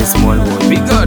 the small boy. Be good.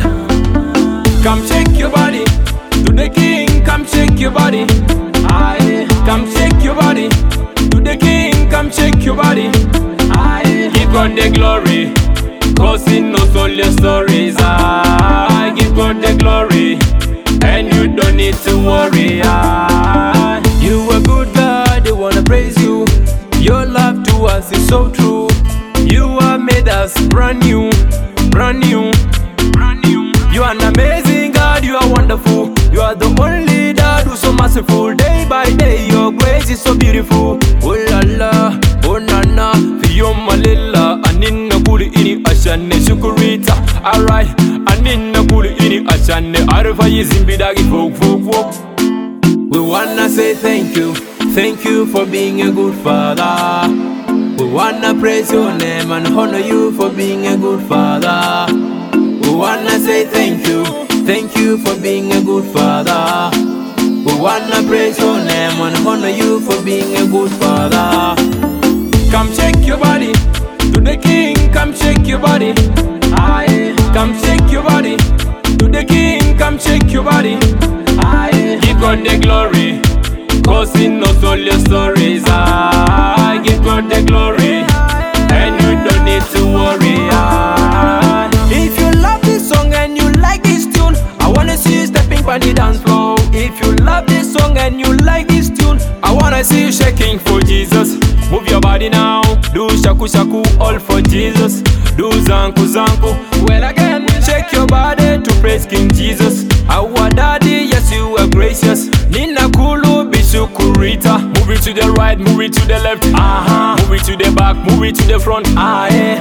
Come shake your body to the King. Come shake your body. Aye. Come shake your body to the King. Come shake your body. Aye. Give God the glory, 'cause He knows all your stories. Aye. Give God the glory, and you don't need to worry. Aye. You are good, God. They wanna praise you. Your love to us is so true. You have made us brand new, brand new, brand new. You are an amazing God, you are wonderful. You are the only God who's so merciful. Day by day, your grace is so beautiful. Oh la la, oh na na, fiyo malila. Anina kuli ini ashane shukurita. Alright, anina kuli ini ashane arfa yizimbidagi folk folk folk. We wanna say thank you for being a good father. We wanna praise your name and honor you for being a good father. We wanna say thank you for being a good father. We wanna praise your name and honor you for being a good father. Come shake your body to the King, come shake your body. Aye. Come shake your body to the King, come shake your body. Aye. Give God the glory, 'cause He knows all your stories. Aye. Give God the glory, and you don't need to worry. Aye. If you love this song and you like this tune, I wanna see you stepping on the dance floor. If you love this song and you like this tune, I wanna see you shaking for Jesus. Move your body now, do shaku shaku, all for Jesus. Do zanku zanku, well again, shake your body to praise King Jesus. Our daddy, yes you are gracious. Nina kulu bishukurita. Move it to the right, move it to the left. Move it to the back, move it to the front. Yeah.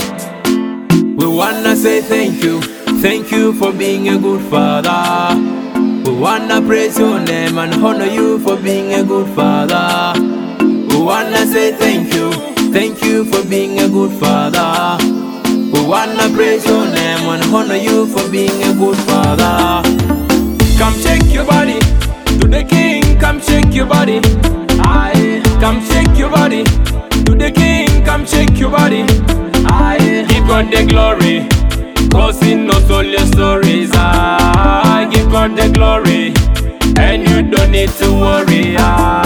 We wanna say thank you for being a good father. We wanna praise your name and honor you for being a good father. We wanna say thank you for being a good father. We wanna praise your name and honor you for being a good father. Come shake your body to the King, come shake your body. Aye. Come shake your body to the King, come shake your body. Aye. Give God the glory, 'cause He knows all your stories. Aye. Give God the glory, and you don't need to worry. Aye.